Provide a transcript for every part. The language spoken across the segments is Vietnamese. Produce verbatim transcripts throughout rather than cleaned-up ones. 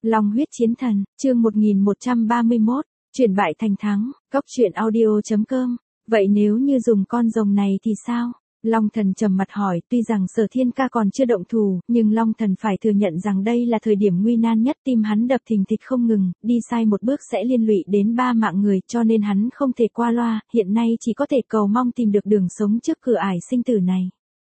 Long huyết chiến thần, chương một nghìn một trăm ba mươi mốt, chuyển bại thành thắng, cốc truyện audio chấm com. Vậy nếu như dùng con rồng này thì sao? Long thần trầm mặt hỏi, tuy rằng Sở Thiên Ca còn chưa động thủ, nhưng Long thần phải thừa nhận rằng đây là thời điểm nguy nan nhất, tim hắn đập thình thịch không ngừng, đi sai một bước sẽ liên lụy đến ba mạng người, cho nên hắn không thể qua loa, hiện nay chỉ có thể cầu mong tìm được đường sống trước cửa ải sinh tử này.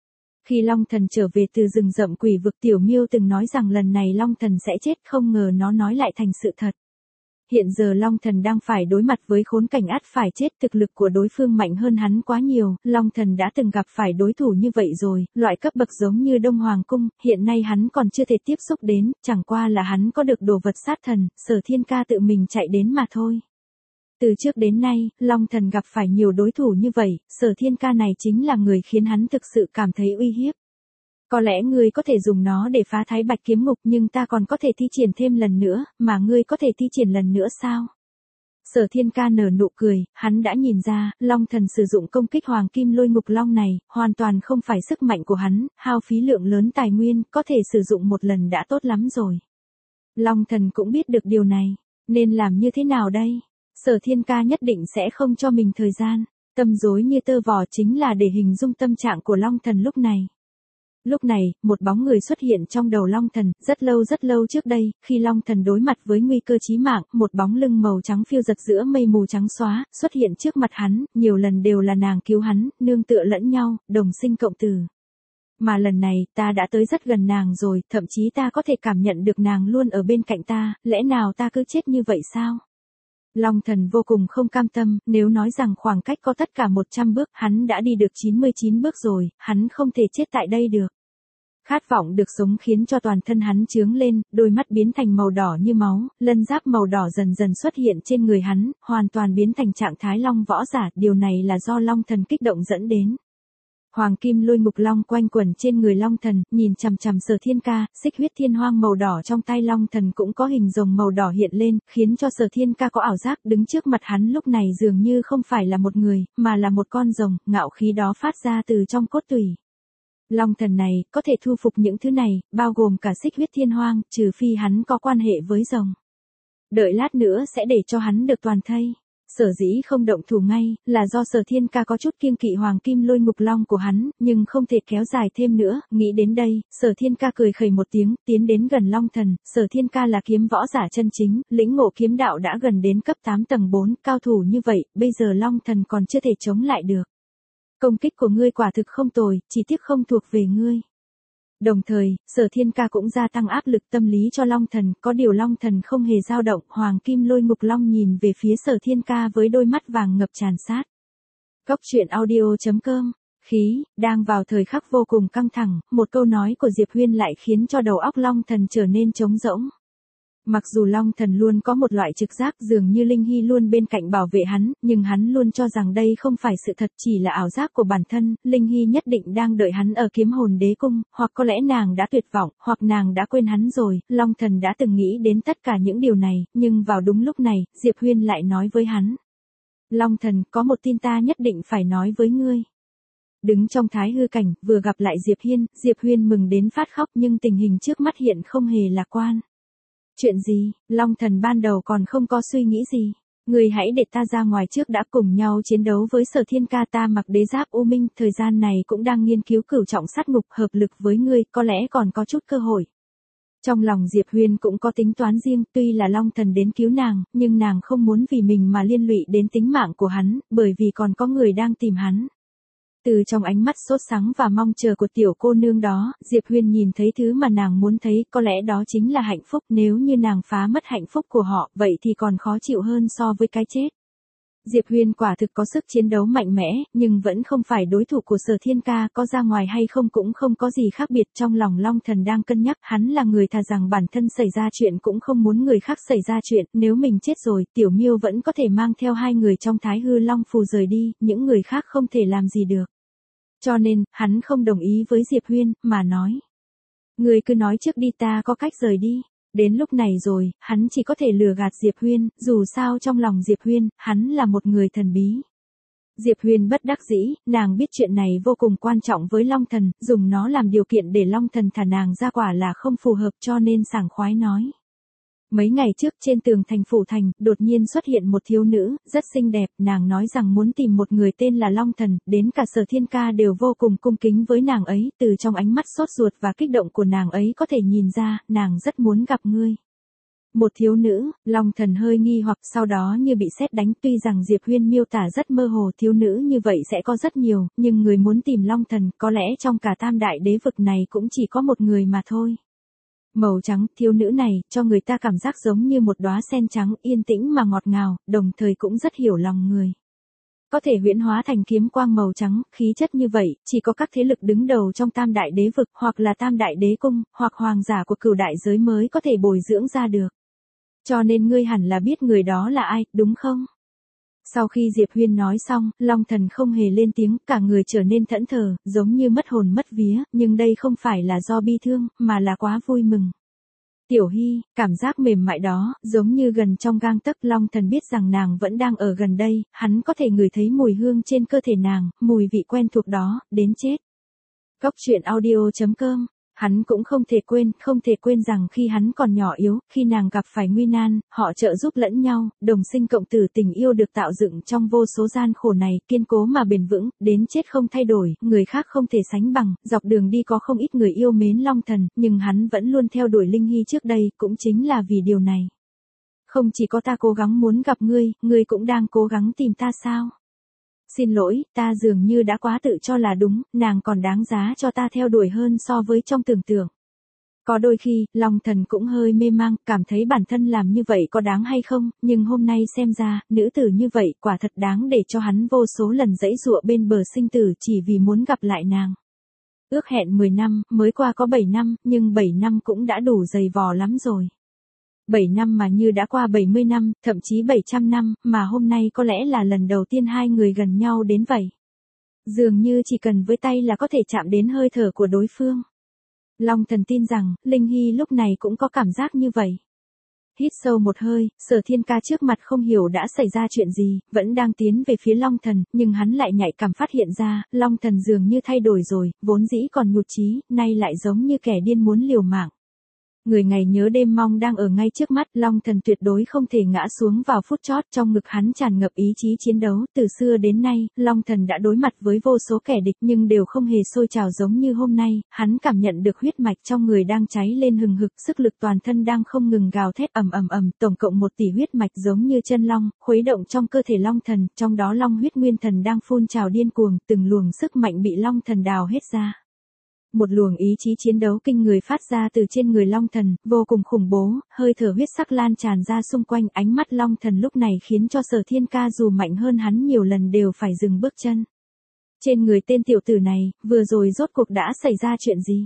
Khi Long thần trở về từ rừng rậm quỷ vực, Tiểu Miêu từng nói rằng lần này Long thần sẽ chết, không ngờ nó nói lại thành sự thật. Hiện giờ Long thần đang phải đối mặt với khốn cảnh ắt phải chết, thực lực của đối phương mạnh hơn hắn quá nhiều, Long thần đã từng gặp phải đối thủ như vậy rồi, loại cấp bậc giống như Đông Hoàng Cung, hiện nay hắn còn chưa thể tiếp xúc đến, chẳng qua là hắn có được đồ vật sát thần, Sở Thiên Ca tự mình chạy đến mà thôi. Từ trước đến nay, Long thần gặp phải nhiều đối thủ như vậy, Sở Thiên Ca này chính là người khiến hắn thực sự cảm thấy uy hiếp. Có lẽ ngươi có thể dùng nó để phá Thái Bạch kiếm ngục, nhưng ta còn có thể thi triển thêm lần nữa, mà ngươi có thể thi triển lần nữa sao? Sở Thiên Ca nở nụ cười, hắn đã nhìn ra, Long thần sử dụng công kích Hoàng Kim Lôi Ngục Long này, hoàn toàn không phải sức mạnh của hắn, hao phí lượng lớn tài nguyên, có thể sử dụng một lần đã tốt lắm rồi. Long thần cũng biết được điều này, nên làm như thế nào đây? Sở Thiên Ca nhất định sẽ không cho mình thời gian, tâm rối như tơ vò chính là để hình dung tâm trạng của Long thần lúc này. Lúc này, một bóng người xuất hiện trong đầu Long thần, rất lâu rất lâu trước đây, khi Long thần đối mặt với nguy cơ chí mạng, một bóng lưng màu trắng phiêu giật giữa mây mù trắng xóa, xuất hiện trước mặt hắn, nhiều lần đều là nàng cứu hắn, nương tựa lẫn nhau, đồng sinh cộng tử. Mà lần này, ta đã tới rất gần nàng rồi, thậm chí ta có thể cảm nhận được nàng luôn ở bên cạnh ta, lẽ nào ta cứ chết như vậy sao? Long thần vô cùng không cam tâm, nếu nói rằng khoảng cách có tất cả một trăm bước, hắn đã đi được chín mươi chín bước rồi, hắn không thể chết tại đây được. Khát vọng được sống khiến cho toàn thân hắn chướng lên, đôi mắt biến thành màu đỏ như máu, lân giáp màu đỏ dần dần xuất hiện trên người hắn, hoàn toàn biến thành trạng thái long võ giả, điều này là do Long thần kích động dẫn đến. Hoàng Kim Lôi Ngục Long quanh quẩn trên người Long thần, nhìn chằm chằm Sở Thiên Ca, xích huyết thiên hoang màu đỏ trong tay Long thần cũng có hình rồng màu đỏ hiện lên, khiến cho Sở Thiên Ca có ảo giác đứng trước mặt hắn lúc này dường như không phải là một người, mà là một con rồng, ngạo khí đó phát ra từ trong cốt tủy. Long thần này, có thể thu phục những thứ này, bao gồm cả xích huyết thiên hoang, trừ phi hắn có quan hệ với rồng. Đợi lát nữa sẽ để cho hắn được toàn thây. Sở dĩ không động thủ ngay, là do Sở Thiên Ca có chút kiêng kỵ Hoàng Kim Lôi Ngục Long của hắn, nhưng không thể kéo dài thêm nữa, nghĩ đến đây, Sở Thiên Ca cười khẩy một tiếng, tiến đến gần Long thần, Sở Thiên Ca là kiếm võ giả chân chính, lĩnh ngộ kiếm đạo đã gần đến cấp tám tầng bốn, cao thủ như vậy, bây giờ Long thần còn chưa thể chống lại được. Công kích của ngươi quả thực không tồi, chỉ tiếc không thuộc về ngươi. Đồng thời, Sở Thiên Ca cũng gia tăng áp lực tâm lý cho Long thần, có điều Long thần không hề dao động, Hoàng Kim Lôi Ngục Long nhìn về phía Sở Thiên Ca với đôi mắt vàng ngập tràn sát. Cốc truyện audio chấm com. Khí, đang vào thời khắc vô cùng căng thẳng, một câu nói của Diệp Huyên lại khiến cho đầu óc Long thần trở nên trống rỗng. Mặc dù Long thần luôn có một loại trực giác dường như Linh Hy luôn bên cạnh bảo vệ hắn, nhưng hắn luôn cho rằng đây không phải sự thật, chỉ là ảo giác của bản thân, Linh Hy nhất định đang đợi hắn ở Kiếm Hồn Đế Cung, hoặc có lẽ nàng đã tuyệt vọng, hoặc nàng đã quên hắn rồi, Long thần đã từng nghĩ đến tất cả những điều này, nhưng vào đúng lúc này, Diệp Huyên lại nói với hắn. Long thần, có một tin ta nhất định phải nói với ngươi. Đứng trong thái hư cảnh, vừa gặp lại Diệp Hiên, Diệp Huyên mừng đến phát khóc nhưng tình hình trước mắt hiện không hề lạc quan. Chuyện gì? Long thần ban đầu còn không có suy nghĩ gì. Ngươi hãy để ta ra ngoài trước đã, cùng nhau chiến đấu với Sở Thiên Ca, ta mặc đế giáp U Minh, thời gian này cũng đang nghiên cứu cửu trọng sát ngục, hợp lực với ngươi, có lẽ còn có chút cơ hội. Trong lòng Diệp Huyên cũng có tính toán riêng, tuy là Long thần đến cứu nàng, nhưng nàng không muốn vì mình mà liên lụy đến tính mạng của hắn, bởi vì còn có người đang tìm hắn. Từ trong ánh mắt sốt sắng và mong chờ của tiểu cô nương đó, Diệp Huyên nhìn thấy thứ mà nàng muốn thấy, có lẽ đó chính là hạnh phúc, nếu như nàng phá mất hạnh phúc của họ, vậy thì còn khó chịu hơn so với cái chết. Diệp Huyên quả thực có sức chiến đấu mạnh mẽ, nhưng vẫn không phải đối thủ của Sở Thiên Ca, có ra ngoài hay không cũng không có gì khác biệt, trong lòng Long thần đang cân nhắc, hắn là người thà rằng bản thân xảy ra chuyện cũng không muốn người khác xảy ra chuyện, nếu mình chết rồi, Tiểu Miêu vẫn có thể mang theo hai người trong Thái Hư Long Phù rời đi, những người khác không thể làm gì được. Cho nên, hắn không đồng ý với Diệp Huyên, mà nói. Người cứ nói trước đi, ta có cách rời đi. Đến lúc này rồi, hắn chỉ có thể lừa gạt Diệp Huyên, dù sao trong lòng Diệp Huyên, hắn là một người thần bí. Diệp Huyên bất đắc dĩ, nàng biết chuyện này vô cùng quan trọng với Long thần, dùng nó làm điều kiện để Long thần thả nàng ra quả là không phù hợp, cho nên sảng khoái nói. Mấy ngày trước trên tường thành phủ thành, đột nhiên xuất hiện một thiếu nữ, rất xinh đẹp, nàng nói rằng muốn tìm một người tên là Long Thần, đến cả Sở Thiên Ca đều vô cùng cung kính với nàng ấy, từ trong ánh mắt sốt ruột và kích động của nàng ấy có thể nhìn ra, nàng rất muốn gặp ngươi. Một thiếu nữ, Long Thần hơi nghi hoặc sau đó như bị sét đánh, tuy rằng Diệp Huyên miêu tả rất mơ hồ thiếu nữ như vậy sẽ có rất nhiều, nhưng người muốn tìm Long Thần, có lẽ trong cả tam đại đế vực này cũng chỉ có một người mà thôi. Màu trắng, thiếu nữ này, cho người ta cảm giác giống như một đóa sen trắng, yên tĩnh mà ngọt ngào, đồng thời cũng rất hiểu lòng người. Có thể huyễn hóa thành kiếm quang màu trắng, khí chất như vậy, chỉ có các thế lực đứng đầu trong tam đại đế vực, hoặc là tam đại đế cung, hoặc hoàng giả của cửu đại giới mới có thể bồi dưỡng ra được. Cho nên ngươi hẳn là biết người đó là ai, đúng không? Sau khi Diệp Huyên nói xong, Long Thần không hề lên tiếng, cả người trở nên thẫn thờ, giống như mất hồn mất vía, nhưng đây không phải là do bi thương, mà là quá vui mừng. Tiểu Hy, cảm giác mềm mại đó, giống như gần trong gang tấc. Long Thần biết rằng nàng vẫn đang ở gần đây, hắn có thể ngửi thấy mùi hương trên cơ thể nàng, mùi vị quen thuộc đó, đến chết. Góc truyện audio chấm com. Hắn cũng không thể quên, không thể quên rằng khi hắn còn nhỏ yếu, khi nàng gặp phải nguy nan, họ trợ giúp lẫn nhau, đồng sinh cộng tử, tình yêu được tạo dựng trong vô số gian khổ này, kiên cố mà bền vững, đến chết không thay đổi, người khác không thể sánh bằng, dọc đường đi có không ít người yêu mến Long Thần, nhưng hắn vẫn luôn theo đuổi Linh Hy trước đây, cũng chính là vì điều này. Không chỉ có ta cố gắng muốn gặp ngươi, ngươi cũng đang cố gắng tìm ta sao? Xin lỗi, ta dường như đã quá tự cho là đúng, nàng còn đáng giá cho ta theo đuổi hơn so với trong tưởng tượng. Có đôi khi, Long Thần cũng hơi mê mang, cảm thấy bản thân làm như vậy có đáng hay không, nhưng hôm nay xem ra, nữ tử như vậy quả thật đáng để cho hắn vô số lần giãy giụa bên bờ sinh tử chỉ vì muốn gặp lại nàng. Ước hẹn mười năm, mới qua có bảy năm, nhưng bảy năm cũng đã đủ dày vò lắm rồi. bảy năm mà như đã qua bảy mươi năm, thậm chí bảy trăm năm, mà hôm nay có lẽ là lần đầu tiên hai người gần nhau đến vậy. Dường như chỉ cần với tay là có thể chạm đến hơi thở của đối phương. Long Thần tin rằng, Linh Hy lúc này cũng có cảm giác như vậy. Hít sâu một hơi, Sở Thiên Ca trước mặt không hiểu đã xảy ra chuyện gì, vẫn đang tiến về phía Long Thần, nhưng hắn lại nhạy cảm phát hiện ra, Long Thần dường như thay đổi rồi, vốn dĩ còn nhụt chí, nay lại giống như kẻ điên muốn liều mạng. Người ngày nhớ đêm mong đang ở ngay trước mắt, Long Thần tuyệt đối không thể ngã xuống vào phút chót, trong ngực hắn tràn ngập ý chí chiến đấu, từ xưa đến nay, Long Thần đã đối mặt với vô số kẻ địch nhưng đều không hề sôi trào giống như hôm nay, hắn cảm nhận được huyết mạch trong người đang cháy lên hừng hực, sức lực toàn thân đang không ngừng gào thét ầm ầm ầm, tổng cộng một tỷ huyết mạch giống như chân long, khuấy động trong cơ thể Long Thần, trong đó Long huyết nguyên thần đang phun trào điên cuồng, từng luồng sức mạnh bị Long Thần đào hết ra. Một luồng ý chí chiến đấu kinh người phát ra từ trên người Long Thần, vô cùng khủng bố, hơi thở huyết sắc lan tràn ra xung quanh, ánh mắt Long Thần lúc này khiến cho Sở Thiên Ca dù mạnh hơn hắn nhiều lần đều phải dừng bước chân. Trên người tên tiểu tử này, vừa rồi rốt cuộc đã xảy ra chuyện gì?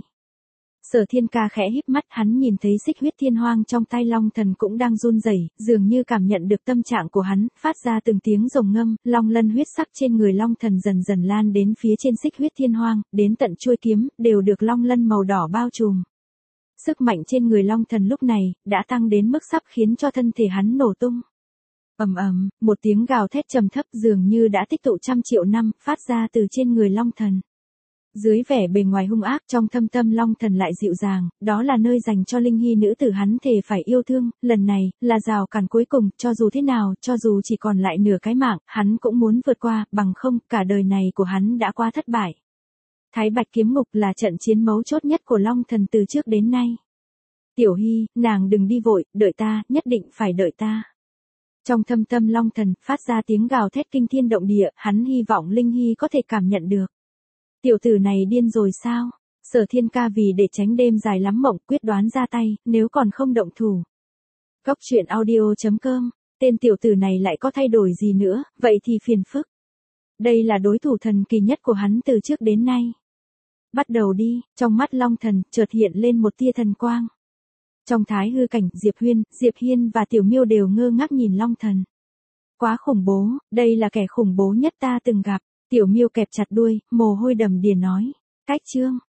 Sở Thiên Ca khẽ híp mắt, hắn nhìn thấy xích huyết thiên hoang trong tay Long Thần cũng đang run rẩy, dường như cảm nhận được tâm trạng của hắn, phát ra từng tiếng rồng ngâm, long lân huyết sắc trên người Long Thần dần dần lan đến phía trên xích huyết thiên hoang, đến tận chuôi kiếm, đều được long lân màu đỏ bao trùm. Sức mạnh trên người Long Thần lúc này, đã tăng đến mức sắp khiến cho thân thể hắn nổ tung. Ầm ầm, một tiếng gào thét trầm thấp dường như đã tích tụ trăm triệu năm, phát ra từ trên người Long Thần. Dưới vẻ bề ngoài hung ác, trong thâm tâm Long Thần lại dịu dàng, đó là nơi dành cho Linh Hy nữ tử hắn thề phải yêu thương, lần này, là rào cản cuối cùng, cho dù thế nào, cho dù chỉ còn lại nửa cái mạng, hắn cũng muốn vượt qua, bằng không, cả đời này của hắn đã qua thất bại. Thái Bạch kiếm ngục là trận chiến mấu chốt nhất của Long Thần từ trước đến nay. Tiểu Hy, nàng đừng đi vội, đợi ta, nhất định phải đợi ta. Trong thâm tâm Long Thần, phát ra tiếng gào thét kinh thiên động địa, hắn hy vọng Linh Hy có thể cảm nhận được. Tiểu tử này điên rồi sao? Sở Thiên Ca vì để tránh đêm dài lắm mộng, quyết đoán ra tay, nếu còn không động thủ. Góc truyện audio chấm com, tên tiểu tử này lại có thay đổi gì nữa, vậy thì phiền phức. Đây là đối thủ thần kỳ nhất của hắn từ trước đến nay. Bắt đầu đi, trong mắt Long Thần, chợt hiện lên một tia thần quang. Trong thái hư cảnh, Diệp Huyên, Diệp Hiên và Tiểu Miêu đều ngơ ngác nhìn Long Thần. Quá khủng bố, đây là kẻ khủng bố nhất ta từng gặp. Tiểu Miêu kẹp chặt đuôi, mồ hôi đầm đìa nói. Cách chương.